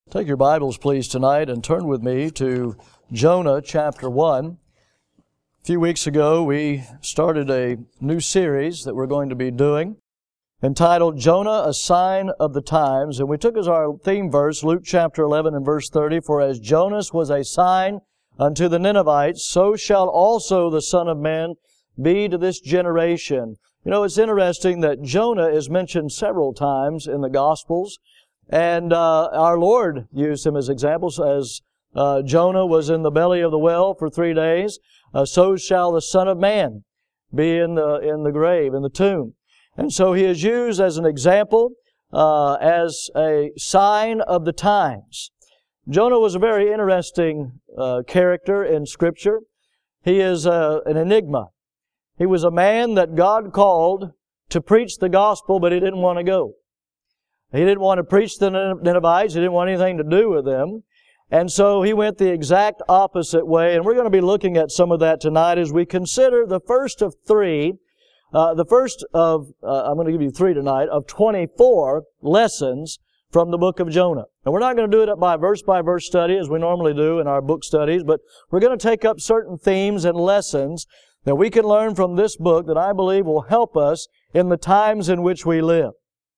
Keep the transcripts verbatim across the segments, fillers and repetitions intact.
Take your Bibles, please, tonight and turn with me to Jonah chapter one. A few weeks ago, we started a new series that we're going to be doing entitled Jonah, a Sign of the Times. And we took as our theme verse Luke chapter eleven and verse thirty, "For as Jonas was a sign unto the Ninevites, so shall also the Son of Man be to this generation." You know, it's interesting that Jonah is mentioned several times in the Gospels. And uh, our Lord used him as examples. As uh, Jonah was in the belly of the whale for three days, uh, so shall the Son of Man be in the in the grave, in the tomb. And so he is used as an example, uh, as a sign of the times. Jonah was a very interesting uh, character in Scripture. He is uh, an enigma. He was a man that God called to preach the gospel, but he didn't want to go. He didn't want to preach to the Ninevites. He didn't want anything to do with them. And so he went the exact opposite way. And we're going to be looking at some of that tonight as we consider the first of three, uh, the first of, uh, I'm going to give you three tonight, of twenty-four lessons from the book of Jonah. And we're not going to do it by verse-by-verse study as we normally do in our book studies, but we're going to take up certain themes and lessons that we can learn from this book that I believe will help us in the times in which we live.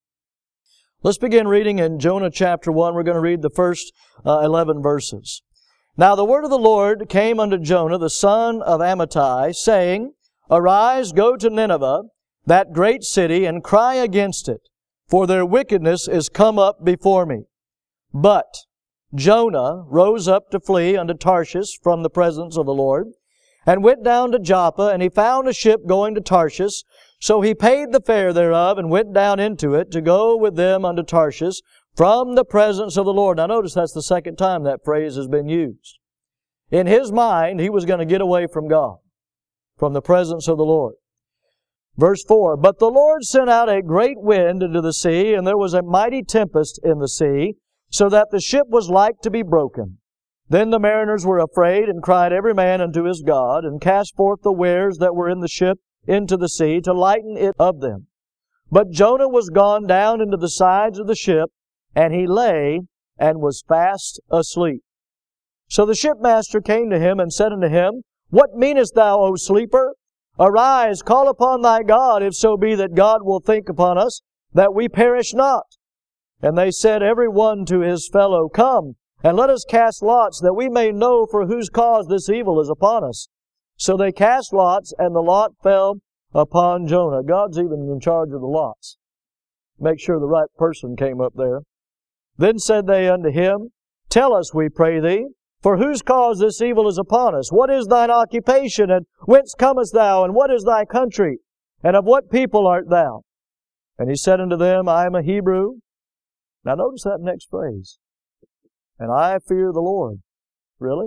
Let's begin reading in Jonah chapter one. We're going to read the first uh, eleven verses. "Now the word of the Lord came unto Jonah, the son of Amittai, saying, Arise, go to Nineveh, that great city, and cry against it, for their wickedness is come up before me. But Jonah rose up to flee unto Tarshish from the presence of the Lord, and went down to Joppa, and he found a ship going to Tarshish. So he paid the fare thereof, and went down into it to go with them unto Tarshish from the presence of the Lord." Now notice that's the second time that phrase has been used. In his mind, he was going to get away from God, from the presence of the Lord. Verse four, "But the Lord sent out a great wind into the sea, and there was a mighty tempest in the sea, so that the ship was like to be broken. Then the mariners were afraid, and cried every man unto his God, and cast forth the wares that were in the ship into the sea, to lighten it of them. But Jonah was gone down into the sides of the ship, and he lay and was fast asleep. So the shipmaster came to him, and said unto him, What meanest thou, O sleeper? Arise, call upon thy God, if so be that God will think upon us, that we perish not. And they said every one to his fellow, Come, and let us cast lots, that we may know for whose cause this evil is upon us. So they cast lots, and the lot fell upon Jonah." God's even in charge of the lots. Make sure the right person came up there. "Then said they unto him, Tell us, we pray thee, for whose cause this evil is upon us? What is thine occupation, and whence comest thou, and what is thy country, and of what people art thou? And he said unto them, I am a Hebrew." Now notice that next phrase. "And I fear the Lord." Really?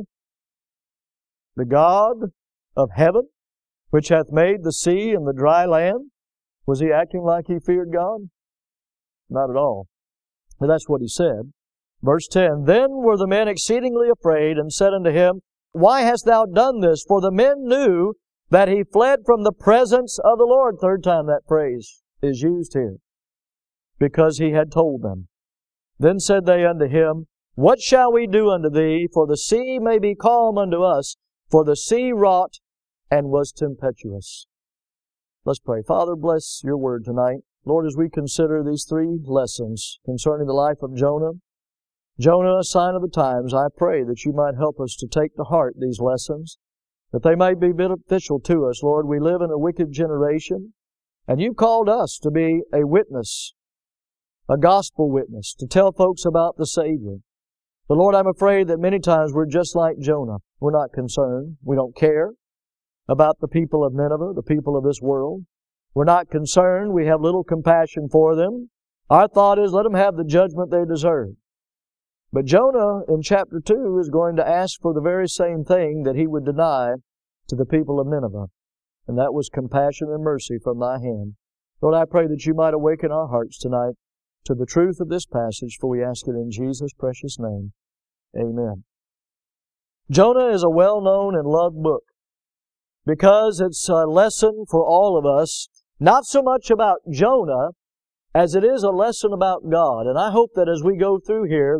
"The God of heaven, which hath made the sea and the dry land." Was he acting like he feared God? Not at all. But that's what he said. Verse ten, "Then were the men exceedingly afraid, and said unto him, Why hast thou done this? For the men knew that he fled from the presence of the Lord." Third time that phrase is used here. "Because he had told them. Then said they unto him, What shall we do unto thee? For the sea may be calm unto us, for the sea wrought and was tempestuous." Let's pray. Father, bless your word tonight. Lord, as we consider these three lessons concerning the life of Jonah, Jonah, a sign of the times, I pray that you might help us to take to heart these lessons, that they may be beneficial to us. Lord, we live in a wicked generation, and you've called us to be a witness, a gospel witness, to tell folks about the Savior. But Lord, I'm afraid that many times we're just like Jonah. We're not concerned. We don't care about the people of Nineveh, the people of this world. We're not concerned. We have little compassion for them. Our thought is, let them have the judgment they deserve. But Jonah in chapter two is going to ask for the very same thing that he would deny to the people of Nineveh. And that was compassion and mercy from thy hand. Lord, I pray that you might awaken our hearts tonight to the truth of this passage, for we ask it in Jesus' precious name. Amen. Jonah is a well-known and loved book because it's a lesson for all of us, not so much about Jonah as it is a lesson about God. And I hope that as we go through here that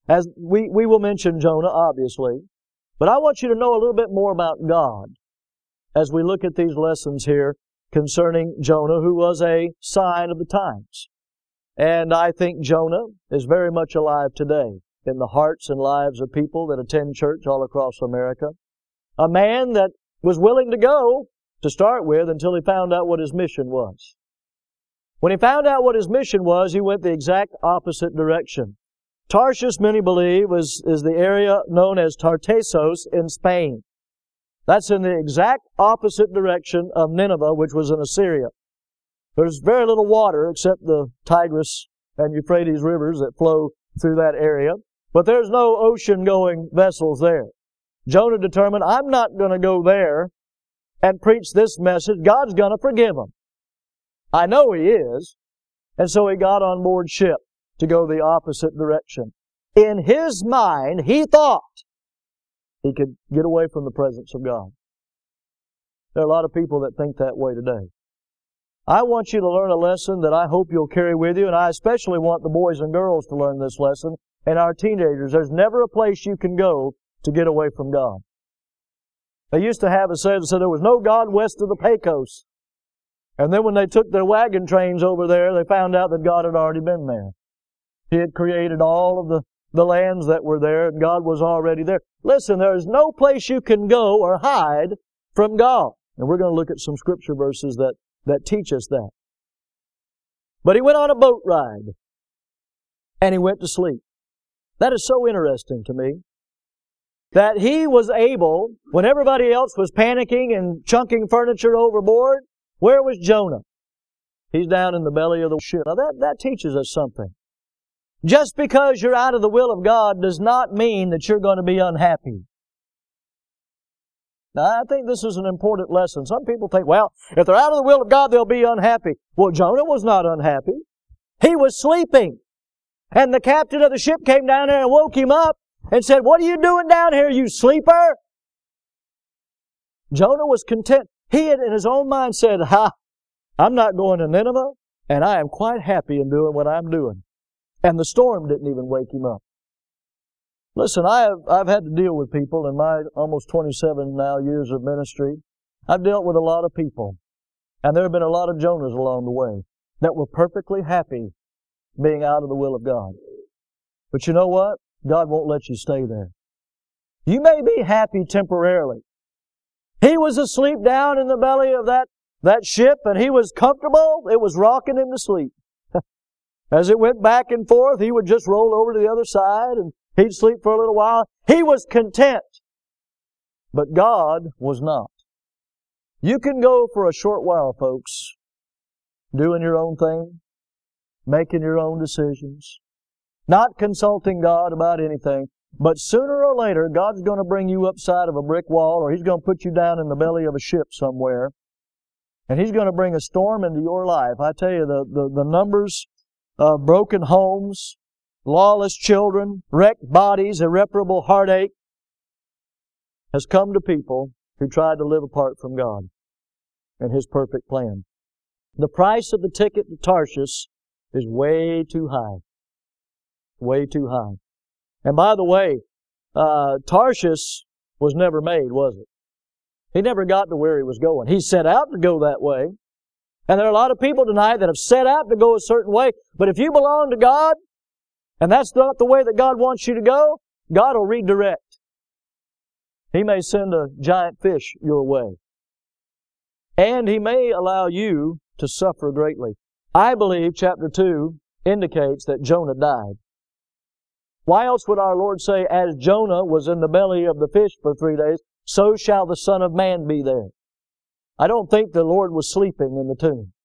As we, we will mention Jonah, obviously, but I want you to know a little bit more about God as we look at these lessons here concerning Jonah, who was a sign of the times. And I think Jonah is very much alive today in the hearts and lives of people that attend church all across America. A man that was willing to go to start with until he found out what his mission was. When he found out what his mission was, he went the exact opposite direction. Tarshish, many believe, is, is the area known as Tartessos in Spain. That's in the exact opposite direction of Nineveh, which was in Assyria. There's very little water except the Tigris and Euphrates rivers that flow through that area. But there's no ocean-going vessels there. Jonah determined, I'm not going to go there and preach this message. God's going to forgive him. I know He is. And so he got on board ship to go the opposite direction. In his mind, he thought he could get away from the presence of God. There are a lot of people that think that way today. I want you to learn a lesson that I hope you'll carry with you, and I especially want the boys and girls to learn this lesson, and our teenagers. There's never a place you can go to get away from God. They used to have a saying that said there was no God west of the Pecos. And then when they took their wagon trains over there, they found out that God had already been there. He had created all of the, the lands that were there, and God was already there. Listen, there is no place you can go or hide from God. And we're going to look at some scripture verses that, that teach us that. But he went on a boat ride, and he went to sleep. That is so interesting to me, that he was able, when everybody else was panicking and chunking furniture overboard, where was Jonah? He's down in the belly of the ship. Now that, that teaches us something. Just because you're out of the will of God does not mean that you're going to be unhappy. Now I think this is an important lesson. Some people think, well, if they're out of the will of God, they'll be unhappy. Well, Jonah was not unhappy. He was sleeping. And the captain of the ship came down there and woke him up and said, what are you doing down here, you sleeper? Jonah was content. He had in his own mind said, ha, I'm not going to Nineveh, and I am quite happy in doing what I'm doing. And the storm didn't even wake him up. Listen, I have, I've had to deal with people in my almost twenty-seven now years of ministry. I've dealt with a lot of people. And there have been a lot of Jonahs along the way that were perfectly happy being out of the will of God. But you know what? God won't let you stay there. You may be happy temporarily. He was asleep down in the belly of that, that ship, and he was comfortable. It was rocking him to sleep. As it went back and forth, he would just roll over to the other side, and he'd sleep for a little while. He was content. But God was not. You can go for a short while, folks, doing your own thing, making your own decisions, not consulting God about anything. But sooner or later, God's going to bring you upside of a brick wall, or He's going to put you down in the belly of a ship somewhere. And He's going to bring a storm into your life. I tell you, the, the, the numbers of broken homes, lawless children, wrecked bodies, irreparable heartache has come to people who tried to live apart from God and His perfect plan. The price of the ticket to Tarshish is way too high. Way too high. And by the way, uh, Tarshish was never made, was it? He never got to where he was going. He set out to go that way. And there are a lot of people tonight that have set out to go a certain way. But if you belong to God, and that's not the way that God wants you to go, God will redirect. He may send a giant fish your way. And He may allow you to suffer greatly. I believe chapter two indicates that Jonah died. Why else would our Lord say, as Jonah was in the belly of the fish for three days, so shall the Son of Man be there? I don't think the Lord was sleeping in the tomb.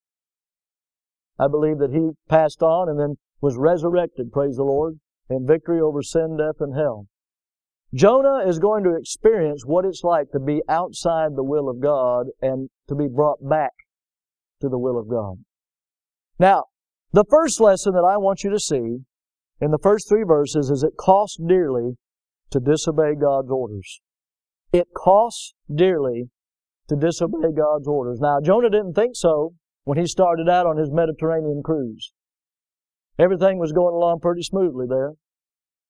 I believe that He passed on and then was resurrected, praise the Lord, in victory over sin, death, and hell. Jonah is going to experience what it's like to be outside the will of God and to be brought back to the will of God. Now, the first lesson that I want you to see in the first three verses is it costs dearly to disobey God's orders. It costs dearly to disobey God's orders. Now, Jonah didn't think so when he started out on his Mediterranean cruise. Everything was going along pretty smoothly there.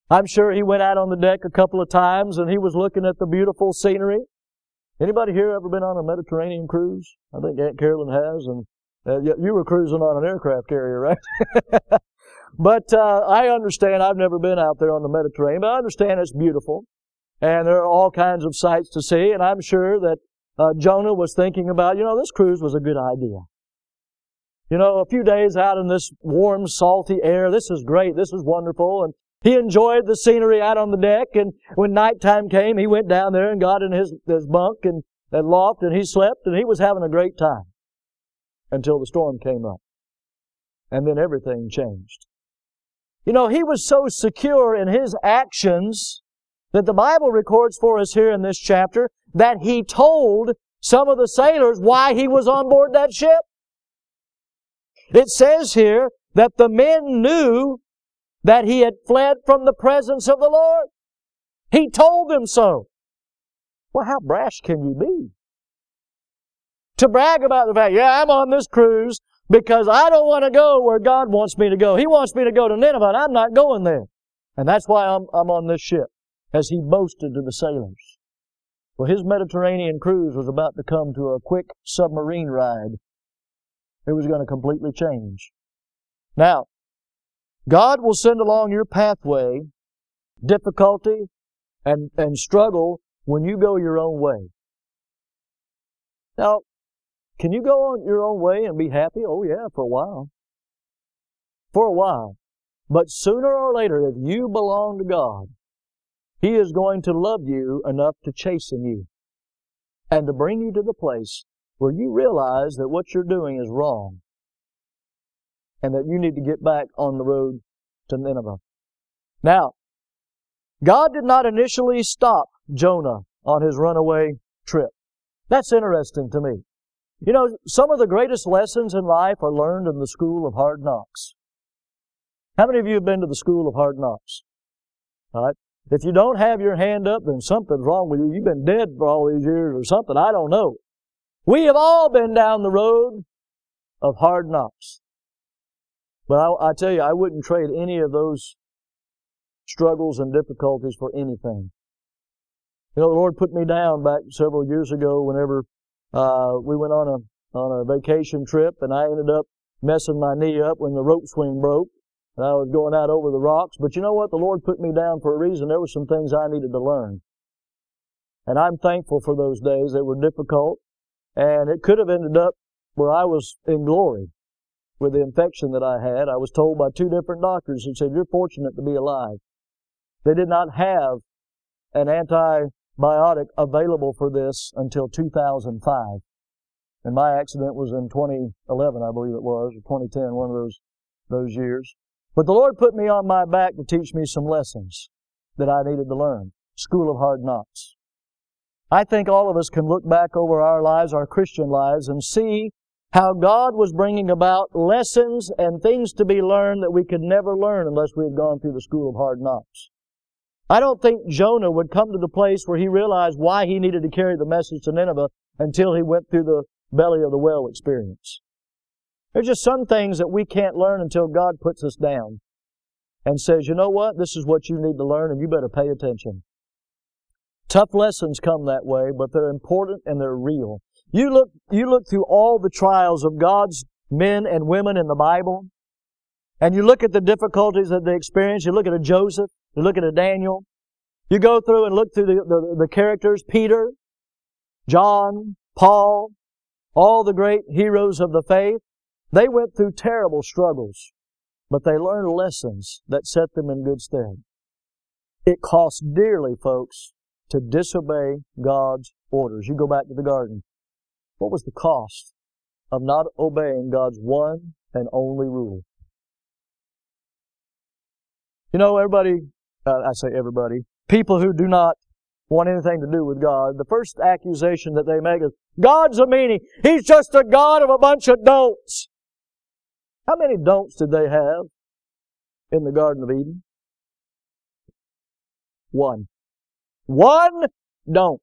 I'm sure he went out on the deck a couple of times and he was looking at the beautiful scenery. Anybody here ever been on a Mediterranean cruise? I think Aunt Carolyn has, and uh, you were cruising on an aircraft carrier, right? But uh, I understand, I've never been out there on the Mediterranean, but I understand it's beautiful. And there are all kinds of sights to see, and I'm sure that uh, Jonah was thinking about, you know, this cruise was a good idea. You know, a few days out in this warm, salty air, this is great, this is wonderful. And he enjoyed the scenery out on the deck, and when nighttime came, he went down there and got in his, his bunk and, and loft, and he slept, and he was having a great time until the storm came up. And then everything changed. You know, he was so secure in his actions that the Bible records for us here in this chapter that he told some of the sailors why he was on board that ship. It says here that the men knew that he had fled from the presence of the Lord. He told them so. Well, how brash can you be? To brag about the fact, yeah, I'm on this cruise because I don't want to go where God wants me to go. He wants me to go to Nineveh, and I'm not going there. And that's why I'm, I'm on this ship, as he boasted to the sailors. Well, his Mediterranean cruise was about to come to a quick submarine ride. It was going to completely change. Now, God will send along your pathway difficulty and, and struggle when you go your own way. Now, can you go on your own way and be happy? Oh yeah, for a while. For a while. But sooner or later, if you belong to God, He is going to love you enough to chasten you and to bring you to the place where you realize that what you're doing is wrong and that you need to get back on the road to Nineveh. Now, God did not initially stop Jonah on his runaway trip. That's interesting to me. You know, some of the greatest lessons in life are learned in the school of hard knocks. How many of you have been to the school of hard knocks? All right. If you don't have your hand up, then something's wrong with you. You've been dead for all these years or something. I don't know. We have all been down the road of hard knocks. But I, I tell you, I wouldn't trade any of those struggles and difficulties for anything. You know, the Lord put me down back several years ago whenever uh, we went on a on a vacation trip, and I ended up messing my knee up when the rope swing broke, and I was going out over the rocks. But you know what? The Lord put me down for a reason. There were some things I needed to learn. And I'm thankful for those days. They were difficult, and it could have ended up where I was in glory with the infection that I had. I was told by two different doctors who said, "You're fortunate to be alive." They did not have an antibiotic available for this until two thousand five. And my accident was in twenty eleven, I believe it was, or twenty ten, one of those, those years. But the Lord put me on my back to teach me some lessons that I needed to learn. School of hard knocks. I think all of us can look back over our lives, our Christian lives, and see how God was bringing about lessons and things to be learned that we could never learn unless we had gone through the school of hard knocks. I don't think Jonah would come to the place where he realized why he needed to carry the message to Nineveh until he went through the belly of the whale experience. There's just some things that we can't learn until God puts us down and says, you know what, this is what you need to learn and you better pay attention. Tough lessons come that way, but they're important and they're real. You look, you look through all the trials of God's men and women in the Bible, and you look at the difficulties that they experienced. You look at a Joseph, you look at a Daniel. You go through and look through the, the, the characters, Peter, John, Paul, all the great heroes of the faith. They went through terrible struggles, but they learned lessons that set them in good stead. It costs dearly, folks, to disobey God's orders. You go back to the garden. What was the cost of not obeying God's one and only rule? You know, everybody, uh, I say everybody, people who do not want anything to do with God, the first accusation that they make is, God's a meanie. He's just a God of a bunch of don'ts. How many don'ts did they have in the Garden of Eden? One. One don't.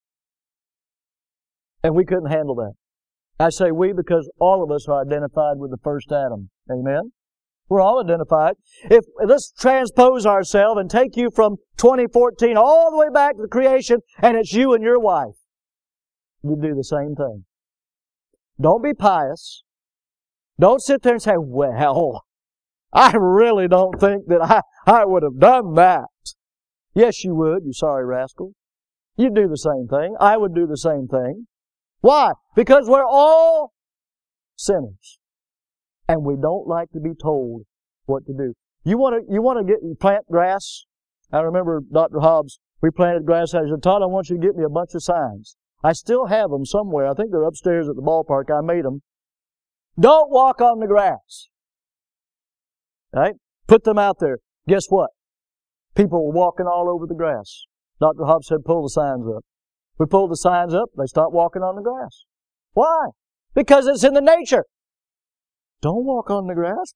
And we couldn't handle that. I say we because all of us are identified with the first Adam. Amen? We're all identified. If let's transpose ourselves and take you from twenty fourteen all the way back to the creation, and it's you and your wife. You do the same thing. Don't be pious. Don't sit there and say, well, I really don't think that I, I would have done that. Yes, you would, you sorry rascal. You'd do the same thing. I would do the same thing. Why? Because we're all sinners. And we don't like to be told what to do. You want to, you want to get, plant grass? I remember Doctor Hobbs, we planted grass out. He said, Todd, I want you to get me a bunch of signs. I still have them somewhere. I think they're upstairs at the ballpark. I made them. Don't walk on the grass. Right? Put them out there. Guess what? People were walking all over the grass. Doctor Hobbs said, pull the signs up. We pulled the signs up. They stopped walking on the grass. Why? Because it's in the nature. Don't walk on the grass.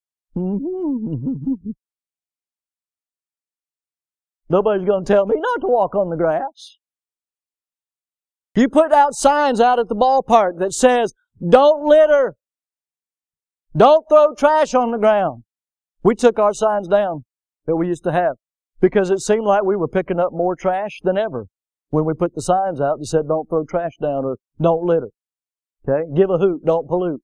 Nobody's going to tell me not to walk on the grass. You put out signs out at the ballpark that says, don't litter. Don't throw trash on the ground. We took our signs down that we used to have because it seemed like we were picking up more trash than ever when we put the signs out that said, don't throw trash down or don't litter. Okay? Give a hoot, don't pollute.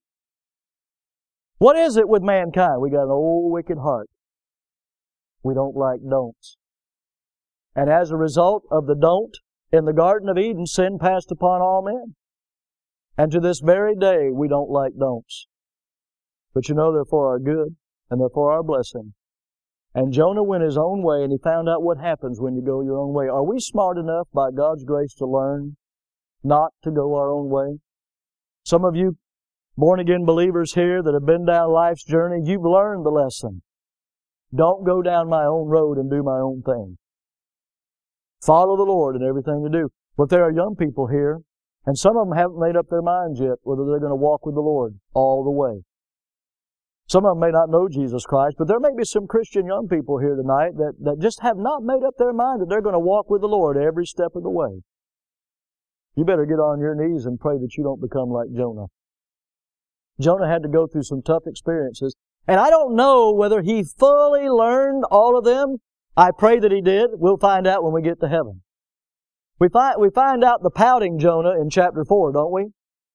What is it with mankind? We got an old wicked heart. We don't like don'ts. And as a result of the don't, in the Garden of Eden, sin passed upon all men. And to this very day, we don't like don'ts. But you know, they're for our good, and they're for our blessing. And Jonah went his own way, and he found out what happens when you go your own way. Are we smart enough, by God's grace, to learn not to go our own way? Some of you born-again believers here that have been down life's journey, you've learned the lesson. Don't go down my own road and do my own thing. Follow the Lord in everything you do. But there are young people here, and some of them haven't made up their minds yet whether they're going to walk with the Lord all the way. Some of them may not know Jesus Christ, but there may be some Christian young people here tonight that, that just have not made up their mind that they're going to walk with the Lord every step of the way. You better get on your knees and pray that you don't become like Jonah. Jonah had to go through some tough experiences, and I don't know whether he fully learned all of them. I pray that he did. We'll find out when we get to heaven. We find, we find out the pouting Jonah in chapter four, don't we?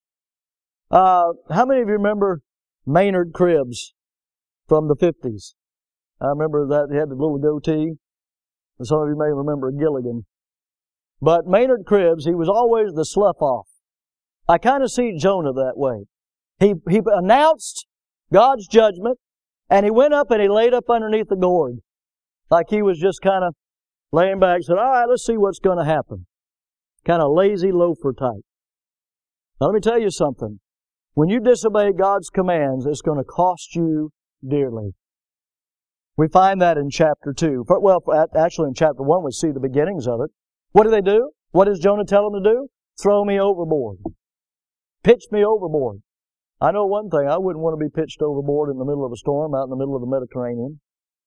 Uh, how many of you remember Maynard Krebs from the fifties? I remember that he had the little goatee. And some of you may remember Gilligan. But Maynard Krebs, he was always the slough-off. I kind of see Jonah that way. He, he announced God's judgment, and he went up and he laid up underneath the gourd. Like he was just kind of laying back and said, all right, let's see what's going to happen. Kind of lazy loafer type. Now let me tell you something. When you disobey God's commands, it's going to cost you dearly. We find that in chapter two. Well, actually in chapter one we see the beginnings of it. What do they do? What does Jonah tell them to do? Throw me overboard. Pitch me overboard. I know one thing. I wouldn't want to be pitched overboard in the middle of a storm out in the middle of the Mediterranean.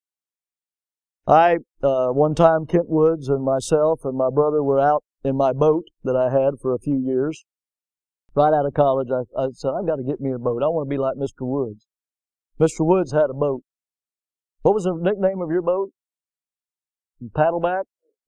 I, uh, one time, Kent Woods and myself and my brother were out in my boat that I had for a few years. Right out of college, I, I said, I've got to get me a boat. I want to be like Mister Woods. Mister Woods had a boat. What was the nickname of your boat? Paddleback?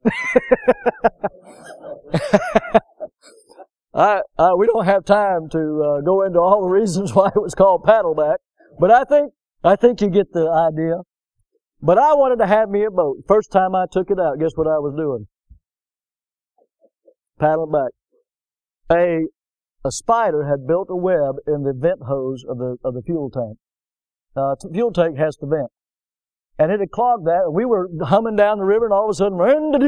I, I, we don't have time to uh, go into all the reasons why it was called Paddleback, but I think, I think you get the idea. But I wanted to have me a boat. First time I took it out, guess what I was doing? Paddling back. A, a spider had built a web in the vent hose of the, of the fuel tank. Uh, the fuel tank has to vent. And it had clogged that, and we were humming down the river, and all of a sudden,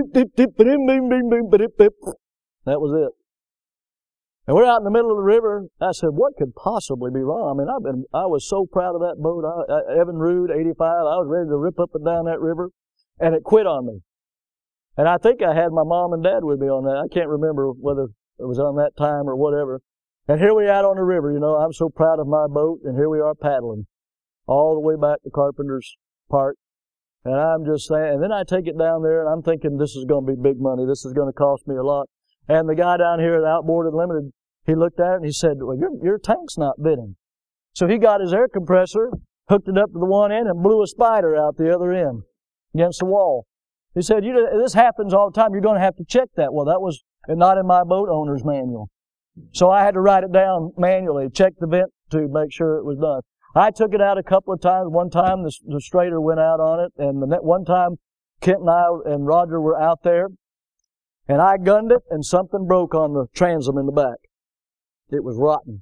that was it. And we're out in the middle of the river. I said, what could possibly be wrong? I mean, I've been, I was so proud of that boat. I, I, Evan Rood, eighty-five, I was ready to rip up and down that river, and it quit on me. And I think I had my mom and dad with me on that. I can't remember whether it was on that time or whatever. And here we are out on the river, you know, I'm so proud of my boat, and here we are paddling all the way back to Carpenter's Park. And I'm just saying, and then I take it down there, and I'm thinking this is going to be big money. This is going to cost me a lot. And the guy down here at Outboard Unlimited, he looked at it and he said, well, your, your tank's not venting. So he got his air compressor hooked it up to the one end and blew a spider out the other end against the wall. He said, you know, this happens all the time. You're going to have to check that. Well, that was not in my boat owner's manual. So I had to write it down manually, check the vent to make sure it was done. I took it out a couple of times. One time the, the straighter went out on it, and the one time Kent and I and Roger were out there, and I gunned it, and something broke on the transom in the back. It was rotten.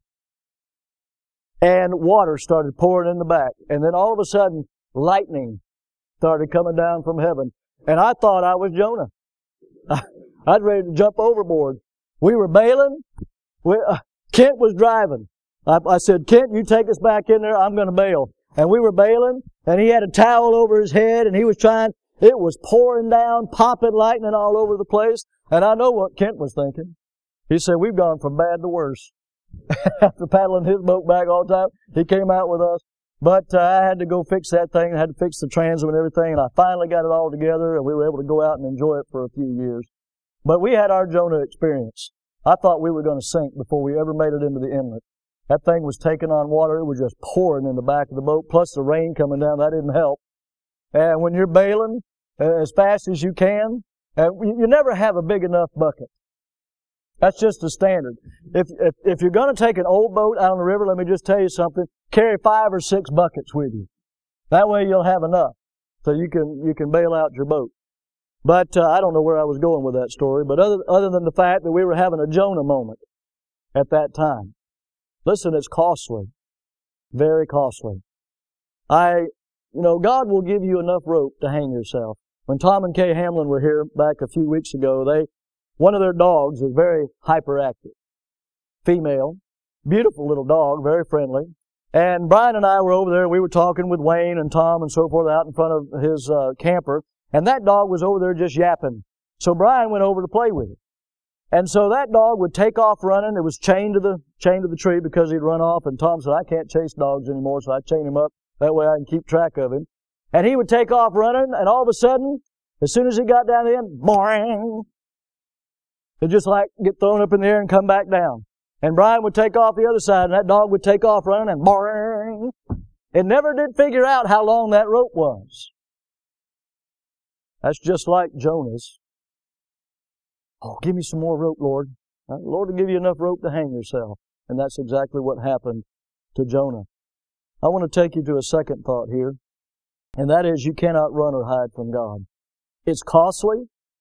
And water started pouring in the back. And then all of a sudden, lightning started coming down from heaven. And I thought I was Jonah. I, I was ready to jump overboard. We were bailing. We, uh, Kent was driving. I, I said, Kent, you take us back in there. I'm going to bail. And we were bailing, and he had a towel over his head, and he was trying. It was pouring down, popping lightning all over the place. And I know what Kent was thinking. He said, we've gone from bad to worse. After paddling his boat back all the time, he came out with us. But uh, I had to go fix that thing. I had to fix the transom and everything. And I finally got it all together, and we were able to go out and enjoy it for a few years. But we had our Jonah experience. I thought we were going to sink before we ever made it into the inlet. That thing was taking on water. It was just pouring in the back of the boat, plus the rain coming down. That didn't help. And when you're bailing uh, as fast as you can, uh, you never have a big enough bucket. That's just the standard. If, if, if you're going to take an old boat out on the river, let me just tell you something, carry five or six buckets with you. That way you'll have enough so you can, you can bail out your boat. But uh, I don't know where I was going with that story, but other, other than the fact that we were having a Jonah moment at that time. Listen, it's costly. Very costly. I, you know, God will give you enough rope to hang yourself. When Tom and Kay Hamlin were here back a few weeks ago, they, one of their dogs is very hyperactive. Female. Beautiful little dog, very friendly. And Brian and I were over there, we were talking with Wayne and Tom and so forth out in front of his uh, camper, and that dog was over there just yapping. So Brian went over to play with it. And so that dog would take off running. It was chained to the chained to the tree because he'd run off. And Tom said, I can't chase dogs anymore, so I chain him up. That way I can keep track of him. And he would take off running, and all of a sudden, as soon as he got down to the end, boing! It'd just like get thrown up in the air and come back down. And Brian would take off the other side, and that dog would take off running, and boing! It never did figure out how long that rope was. That's just like Jonah's. Oh, give me some more rope, Lord. The Lord will give you enough rope to hang yourself. And that's exactly what happened to Jonah. I want to take you to a second thought here, and that is you cannot run or hide from God. It's costly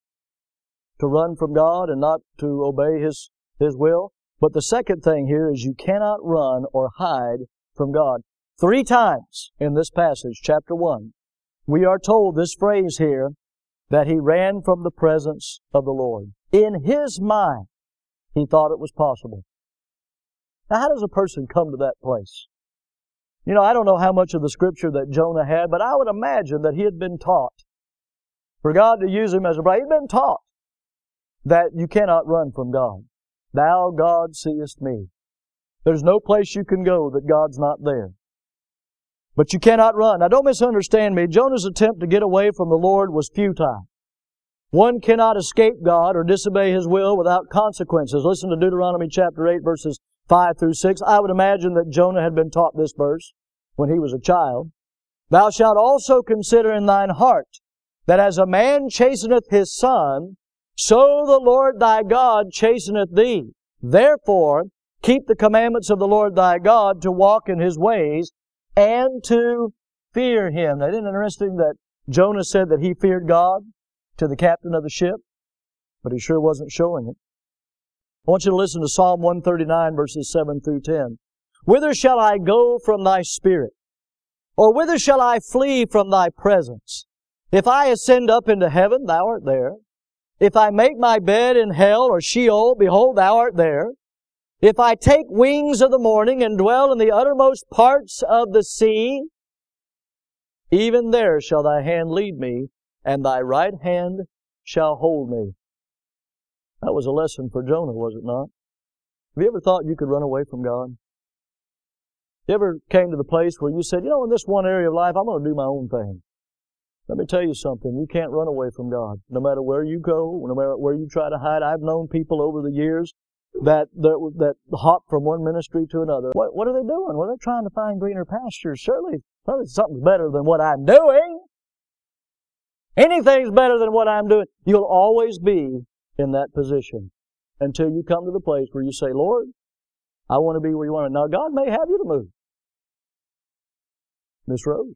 to run from God and not to obey His, His will. But the second thing here is you cannot run or hide from God. Three times in this passage, chapter one, we are told this phrase here, that he ran from the presence of the Lord. In his mind, he thought it was possible. Now, how does a person come to that place? You know, I don't know how much of the Scripture that Jonah had, but I would imagine that he had been taught. For God to use him as a bride, he'd been taught that you cannot run from God. Thou, God, seest me. There's no place you can go that God's not there. But you cannot run. Now, don't misunderstand me. Jonah's attempt to get away from the Lord was futile. One cannot escape God or disobey His will without consequences. Listen to Deuteronomy chapter eight, verses five through six. I would imagine that Jonah had been taught this verse when he was a child. Thou shalt also consider in thine heart that as a man chasteneth his son, so the Lord thy God chasteneth thee. Therefore, keep the commandments of the Lord thy God to walk in His ways, and to fear Him. Now, isn't it interesting that Jonah said that he feared God to the captain of the ship? But he sure wasn't showing it. I want you to listen to Psalm one thirty-nine, verses seven through ten. Whither shall I go from thy spirit? Or whither shall I flee from thy presence? If I ascend up into heaven, thou art there. If I make my bed in hell or Sheol, behold, thou art there. If I take wings of the morning and dwell in the uttermost parts of the sea, even there shall thy hand lead me, and thy right hand shall hold me. That was a lesson for Jonah, was it not? Have you ever thought you could run away from God? You ever came to the place where you said, you know, in this one area of life, I'm going to do my own thing? Let me tell you something. You can't run away from God. No matter where you go, no matter where you try to hide. I've known people over the years that that, that hop from one ministry to another. What, what are they doing? Well, they're trying to find greener pastures. Surely Well, something's better than what I'm doing. Anything's better than what I'm doing. You'll always be in that position until you come to the place where you say, Lord, I want to be where you want to. Now, God may have you to move. Miss Rose,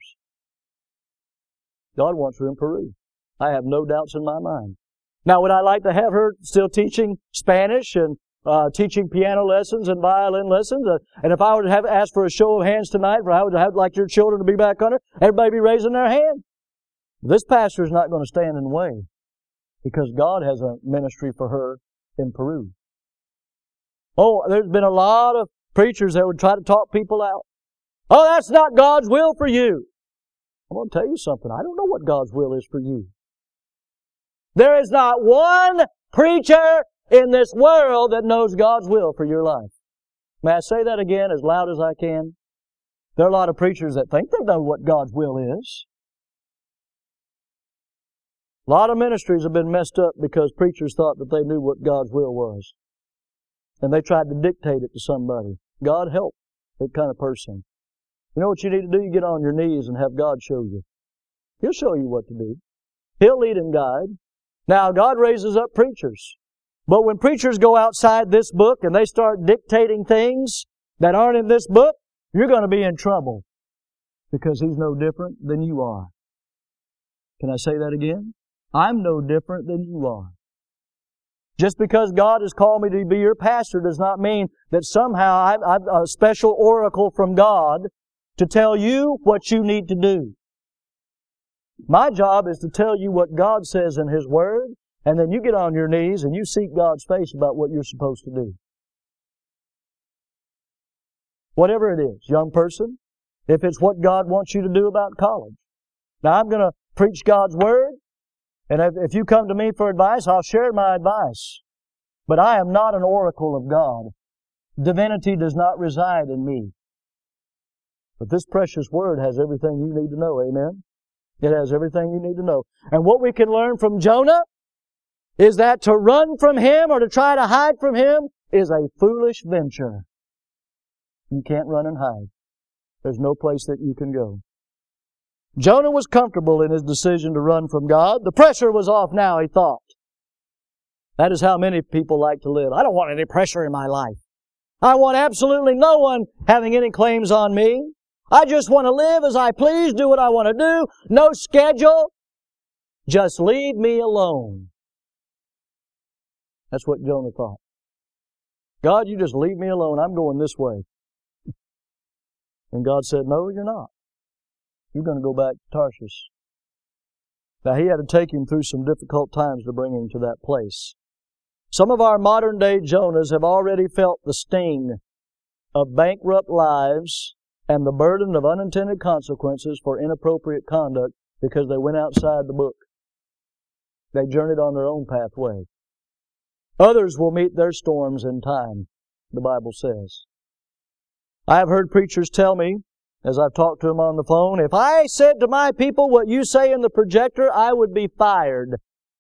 God wants her in Peru. I have no doubts in my mind. Now, would I like to have her still teaching Spanish and uh, teaching piano lessons and violin lessons? Uh, and if I were to have asked for a show of hands tonight, for I would have like your children to be back on her, everybody be raising their hand. This pastor is not going to stand in the way because God has a ministry for her in Peru. Oh, there's been a lot of preachers that would try to talk people out. Oh, that's not God's will for you. I'm going to tell you something. I don't know what God's will is for you. There is not one preacher in this world that knows God's will for your life. May I say that again as loud as I can? There are a lot of preachers that think they know what God's will is. A lot of ministries have been messed up because preachers thought that they knew what God's will was. And they tried to dictate it to somebody. God help that kind of person. You know what you need to do? You get on your knees and have God show you. He'll show you what to do. He'll lead and guide. Now, God raises up preachers. But when preachers go outside this book and they start dictating things that aren't in this book, you're going to be in trouble. Because He's no different than you are. Can I say that again? I'm no different than you are. Just because God has called me to be your pastor does not mean that somehow I'm, I'm a special oracle from God to tell you what you need to do. My job is to tell you what God says in His Word, and then you get on your knees and you seek God's face about what you're supposed to do. Whatever it is, young person, if it's what God wants you to do about college. Now, I'm going to preach God's Word, and if, if you come to me for advice, I'll share my advice. But I am not an oracle of God. Divinity does not reside in me. But this precious Word has everything you need to know, amen? It has everything you need to know. And what we can learn from Jonah is that to run from him or to try to hide from him is a foolish venture. You can't run and hide. There's no place that you can go. Jonah was comfortable in his decision to run from God. The pressure was off now, he thought. That is how many people like to live. I don't want any pressure in my life. I want absolutely no one having any claims on me. I just want to live as I please, do what I want to do, no schedule. Just leave me alone. That's what Jonah thought. God, you just leave me alone. I'm going this way. And God said, no, you're not. You're going to go back to Tarshish. Now, He had to take him through some difficult times to bring him to that place. Some of our modern-day Jonahs have already felt the sting of bankrupt lives and the burden of unintended consequences for inappropriate conduct because they went outside the book. They journeyed on their own pathway. Others will meet their storms in time, the Bible says. I have heard preachers tell me, as I've talked to them on the phone, if I said to my people what you say in the projector, I would be fired.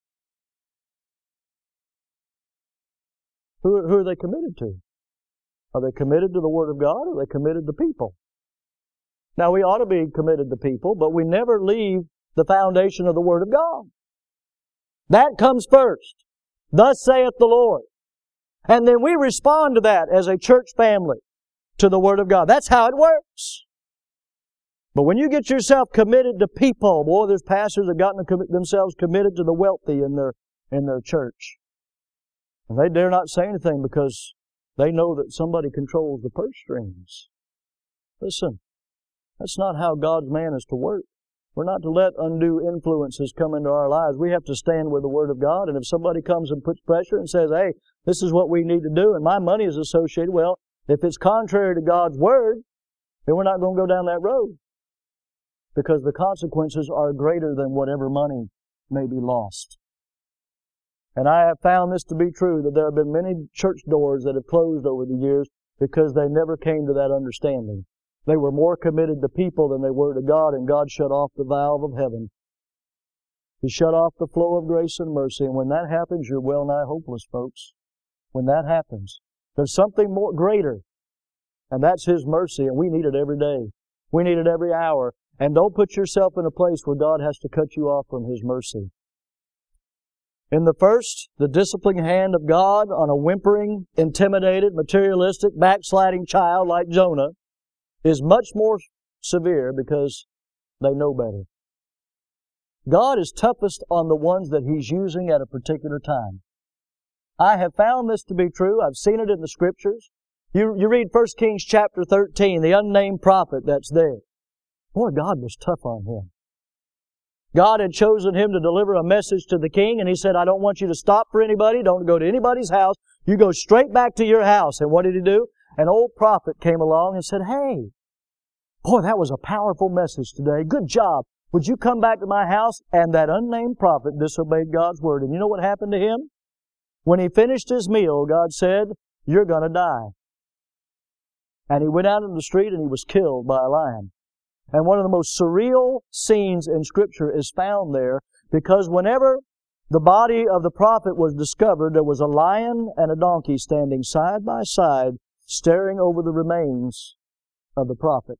Who, who are they committed to? Are they committed to the Word of God, or are they committed to people? Now, we ought to be committed to people, but we never leave the foundation of the Word of God. That comes first. Thus saith the Lord. And then we respond to that as a church family to the Word of God. That's how it works. But when you get yourself committed to people, boy, there's pastors that have gotten themselves committed to the wealthy in their, in their church. And they dare not say anything because they know that somebody controls the purse strings. Listen, that's not how God's man is to work. We're not to let undue influences come into our lives. We have to stand with the Word of God. And if somebody comes and puts pressure and says, hey, this is what we need to do, and my money is associated, well, if it's contrary to God's Word, then we're not going to go down that road. Because the consequences are greater than whatever money may be lost. And I have found this to be true, that there have been many church doors that have closed over the years because they never came to that understanding. They were more committed to people than they were to God, and God shut off the valve of heaven. He shut off the flow of grace and mercy, and when that happens, you're well nigh hopeless, folks. When that happens, there's something more greater, and that's His mercy, and we need it every day. We need it every hour. And don't put yourself in a place where God has to cut you off from His mercy. In the first, the disciplining hand of God on a whimpering, intimidated, materialistic, backsliding child like Jonah is much more severe because they know better. God is toughest on the ones that He's using at a particular time. I have found this to be true. I've seen it in the Scriptures. You, you read First Kings chapter thirteen, the unnamed prophet that's there. Boy, God was tough on him. God had chosen him to deliver a message to the king, and He said, I don't want you to stop for anybody. Don't go to anybody's house. You go straight back to your house. And what did he do? An old prophet came along and said, hey, boy, that was a powerful message today. Good job. Would you come back to my house? And that unnamed prophet disobeyed God's word. And you know what happened to him? When he finished his meal, God said, you're going to die. And he went out in the street and he was killed by a lion. And one of the most surreal scenes in Scripture is found there, because whenever the body of the prophet was discovered, there was a lion and a donkey standing side by side, staring over the remains of the prophet.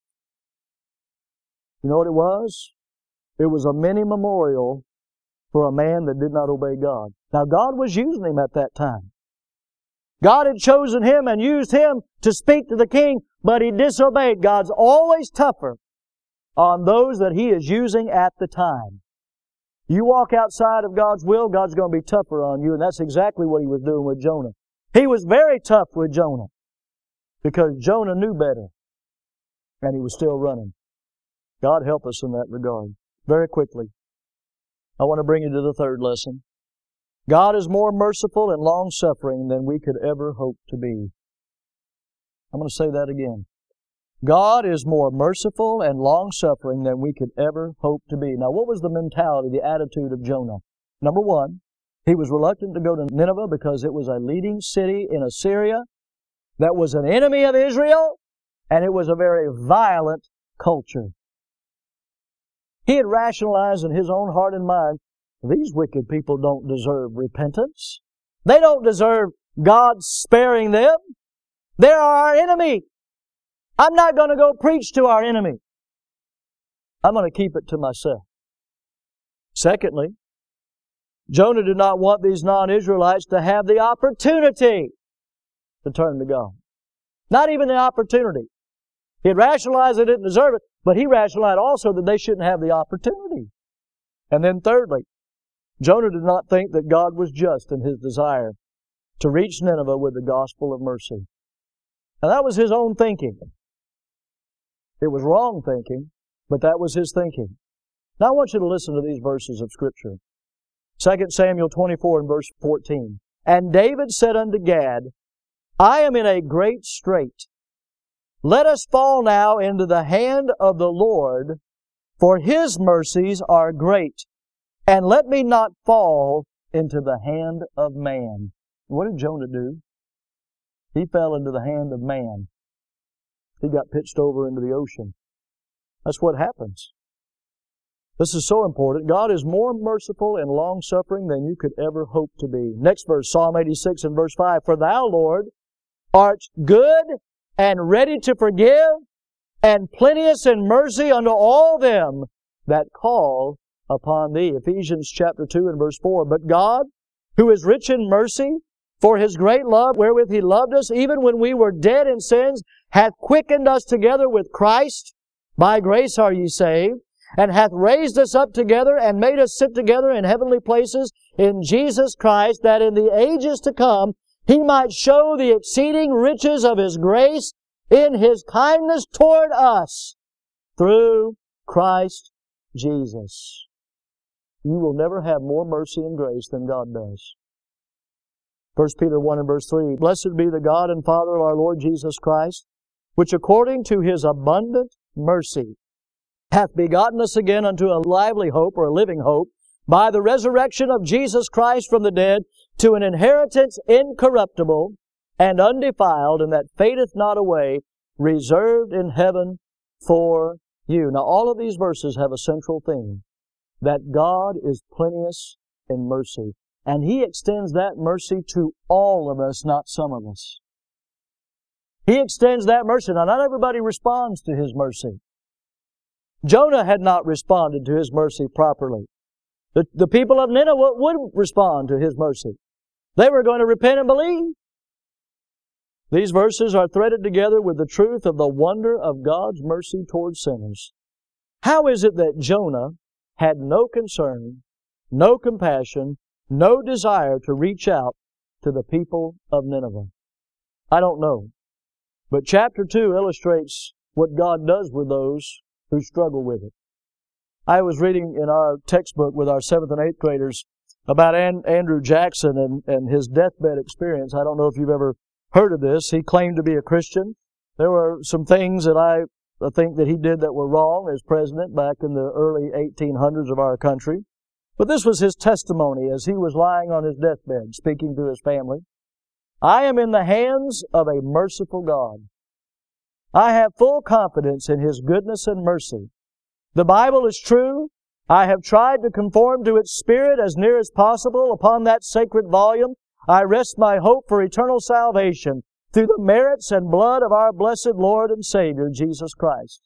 You know what it was? It was a mini memorial for a man that did not obey God. Now, God was using him at that time. God had chosen him and used him to speak to the king, but he disobeyed. God's always tougher on those that He is using at the time. You walk outside of God's will, God's going to be tougher on you, and that's exactly what He was doing with Jonah. He was very tough with Jonah because Jonah knew better, and he was still running. God help us in that regard. Very quickly, I want to bring you to the third lesson. God is more merciful and long-suffering than we could ever hope to be. I'm going to say that again. God is more merciful and long-suffering than we could ever hope to be. Now, what was the mentality, the attitude of Jonah? Number one, he was reluctant to go to Nineveh because it was a leading city in Assyria that was an enemy of Israel, and it was a very violent culture. He had rationalized in his own heart and mind, these wicked people don't deserve repentance. They don't deserve God sparing them. They're our enemy. I'm not going to go preach to our enemy. I'm going to keep it to myself. Secondly, Jonah did not want these non-Israelites to have the opportunity to turn to God. Not even the opportunity. He had rationalized they didn't deserve it, but he rationalized also that they shouldn't have the opportunity. And then thirdly, Jonah did not think that God was just in His desire to reach Nineveh with the gospel of mercy. Now that was his own thinking. It was wrong thinking, but that was his thinking. Now I want you to listen to these verses of Scripture. Second Samuel twenty-four and verse fourteen. And David said unto Gad, I am in a great strait. Let us fall now into the hand of the Lord, for His mercies are great. And let me not fall into the hand of man. What did Jonah do? He fell into the hand of man. He got pitched over into the ocean. That's what happens. This is so important. God is more merciful and long-suffering than you could ever hope to be. Next verse, Psalm eighty-six and verse five. For Thou, Lord, art good and ready to forgive, and plenteous in mercy unto all them that call upon Thee. Ephesians chapter two and verse four. But God, who is rich in mercy, for His great love wherewith He loved us, even when we were dead in sins, hath quickened us together with Christ. By grace are ye saved, and hath raised us up together, and made us sit together in heavenly places in Jesus Christ, that in the ages to come He might show the exceeding riches of His grace in His kindness toward us through Christ Jesus. You will never have more mercy and grace than God does. First Peter one and verse three. Blessed be the God and Father of our Lord Jesus Christ, which according to His abundant mercy hath begotten us again unto a lively hope, or a living hope, by the resurrection of Jesus Christ from the dead, to an inheritance incorruptible and undefiled, and that fadeth not away, reserved in heaven for you. Now all of these verses have a central theme, that God is plenteous in mercy. And He extends that mercy to all of us, not some of us. He extends that mercy. Now, not everybody responds to His mercy. Jonah had not responded to His mercy properly. The, the people of Nineveh would respond to His mercy. They were going to repent and believe. These verses are threaded together with the truth of the wonder of God's mercy towards sinners. How is it that Jonah had no concern, no compassion, no desire to reach out to the people of Nineveh? I don't know. But chapter two illustrates what God does with those who struggle with it. I was reading in our textbook with our seventh and eighth graders about An- Andrew Jackson and, and his deathbed experience. I don't know if you've ever heard of this. He claimed to be a Christian. There were some things that I think that he did that were wrong as president back in the early eighteen hundreds of our country. But this was his testimony as he was lying on his deathbed, speaking to his family. I am in the hands of a merciful God. I have full confidence in His goodness and mercy. The Bible is true. I have tried to conform to its spirit as near as possible. Upon that sacred volume, I rest my hope for eternal salvation through the merits and blood of our blessed Lord and Savior, Jesus Christ.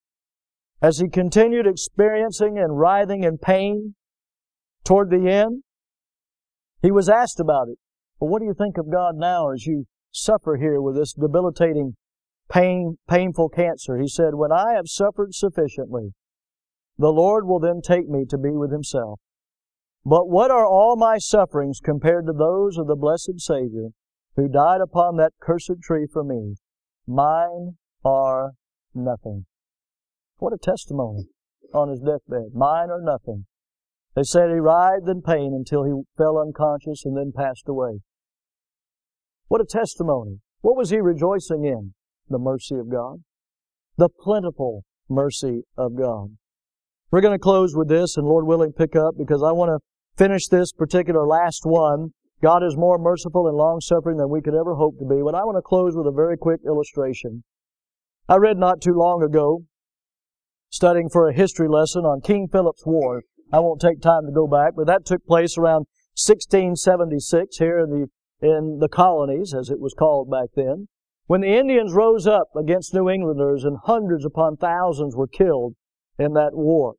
As he continued experiencing and writhing in pain toward the end, he was asked about it. Well, what do you think of God now as you suffer here with this debilitating, pain, painful cancer? He said, when I have suffered sufficiently, the Lord will then take me to be with Himself. But what are all my sufferings compared to those of the blessed Savior who died upon that cursed tree for me? Mine are nothing. What a testimony on his deathbed. Mine are nothing. They said he writhed in pain until he fell unconscious and then passed away. What a testimony. What was he rejoicing in? The mercy of God. The plentiful mercy of God. We're going to close with this, and Lord willing, pick up, because I want to finish this particular last one. God is more merciful and long-suffering than we could ever hope to be. But I want to close with a very quick illustration. I read not too long ago, studying for a history lesson on King Philip's War. I won't take time to go back, but that took place around sixteen seventy-six here in the in the colonies, as it was called back then, when the Indians rose up against New Englanders and hundreds upon thousands were killed in that war.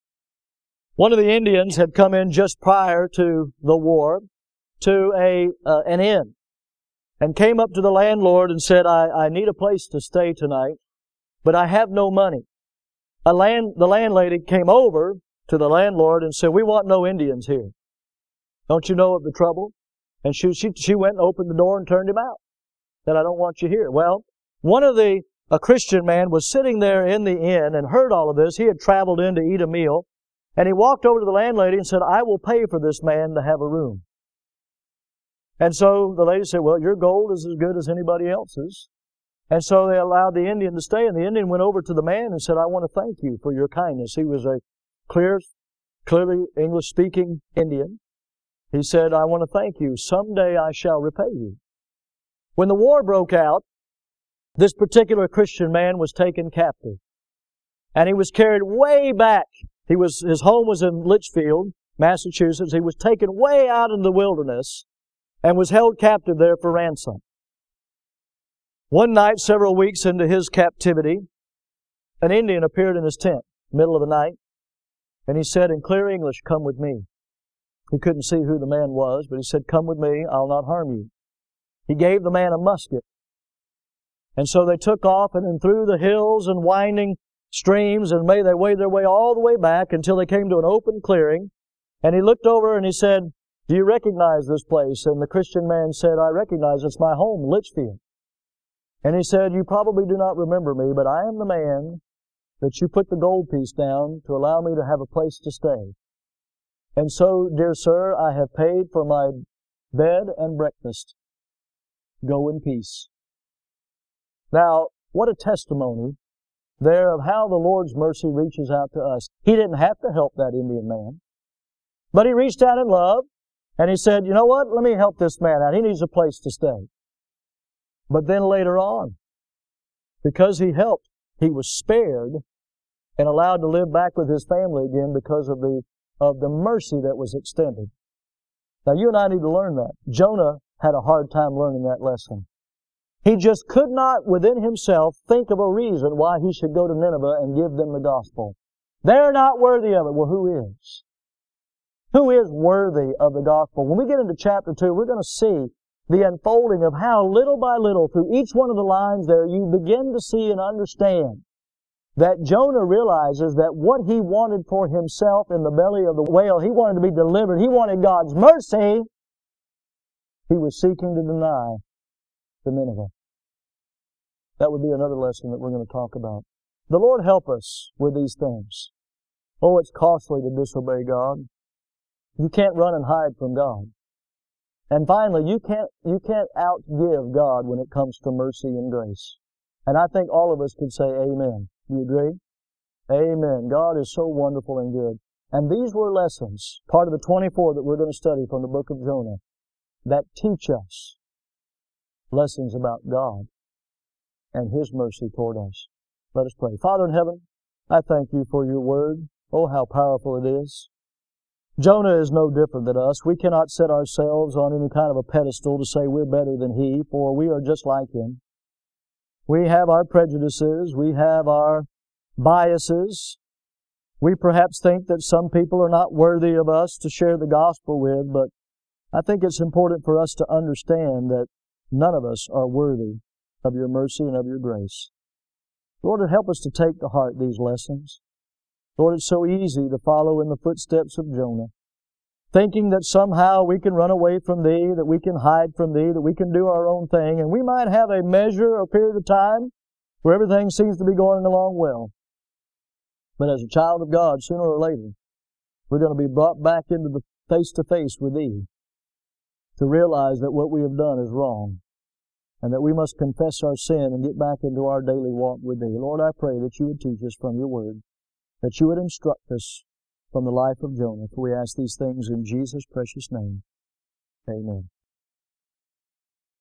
One of the Indians had come in just prior to the war to a uh, an inn and came up to the landlord and said, I, I need a place to stay tonight, but I have no money. A land, the landlady came over to the landlord and said, we want no Indians here. Don't you know of the trouble? And she, she, she went and opened the door and turned him out. Said, I don't want you here. Well, one of the, a Christian man was sitting there in the inn and heard all of this. He had traveled in to eat a meal. And he walked over to the landlady and said, I will pay for this man to have a room. And so the lady said, well, your gold is as good as anybody else's. And so they allowed the Indian to stay. And the Indian went over to the man and said, I want to thank you for your kindness. He was a clear, clearly English-speaking Indian. He said, I want to thank you. Someday I shall repay you. When the war broke out, this particular Christian man was taken captive. And he was carried way back. He was, his home was in Litchfield, Massachusetts. He was taken way out into the wilderness and was held captive there for ransom. One night, several weeks into his captivity, an Indian appeared in his tent, middle of the night, and he said in clear English, come with me. He couldn't see who the man was, but he said, come with me, I'll not harm you. He gave the man a musket. And so they took off and then through the hills and winding streams and made their way their way all the way back until they came to an open clearing. And he looked over and he said, do you recognize this place? And the Christian man said, I recognize it's my home, Litchfield. And he said, you probably do not remember me, but I am the man that you put the gold piece down to allow me to have a place to stay. And so, dear sir, I have paid for my bed and breakfast. Go in peace. Now, what a testimony there of how the Lord's mercy reaches out to us. He didn't have to help that Indian man, but He reached out in love, and He said, you know what, let me help this man out. He needs a place to stay. But then later on, because he helped, he was spared and allowed to live back with his family again because of the of the mercy that was extended. Now you and I need to learn that. Jonah had a hard time learning that lesson. He just could not within himself think of a reason why he should go to Nineveh and give them the gospel. They're not worthy of it. Well, who is? Who is worthy of the gospel? When we get into chapter two, we're going to see the unfolding of how little by little, through each one of the lines there, you begin to see and understand that Jonah realizes that what he wanted for himself in the belly of the whale, he wanted to be delivered, he wanted God's mercy, he was seeking to deny to Nineveh. That would be another lesson that we're going to talk about. The Lord help us with these things. Oh, it's costly to disobey God. You can't run and hide from God. And finally, you can't, you can't outgive God when it comes to mercy and grace. And I think all of us could say amen. Do you agree? Amen. God is so wonderful and good. And these were lessons, part of the twenty-four that we're going to study from the book of Jonah, that teach us lessons about God and His mercy toward us. Let us pray. Father in heaven, I thank You for Your word. Oh, how powerful it is. Jonah is no different than us. We cannot set ourselves on any kind of a pedestal to say we're better than he, for we are just like him. We have our prejudices. We have our biases. We perhaps think that some people are not worthy of us to share the gospel with, but I think it's important for us to understand that none of us are worthy of Your mercy and of Your grace. Lord, help us to take to heart these lessons. Lord, it's so easy to follow in the footsteps of Jonah, thinking that somehow we can run away from Thee, that we can hide from Thee, that we can do our own thing, and we might have a measure or period of time where everything seems to be going along well. But as a child of God, sooner or later, we're going to be brought back into the face-to-face with Thee to realize that what we have done is wrong, and that we must confess our sin and get back into our daily walk with Thee. Lord, I pray that You would teach us from Your word, that You would instruct us from the life of Jonah. For we ask these things in Jesus' precious name. Amen.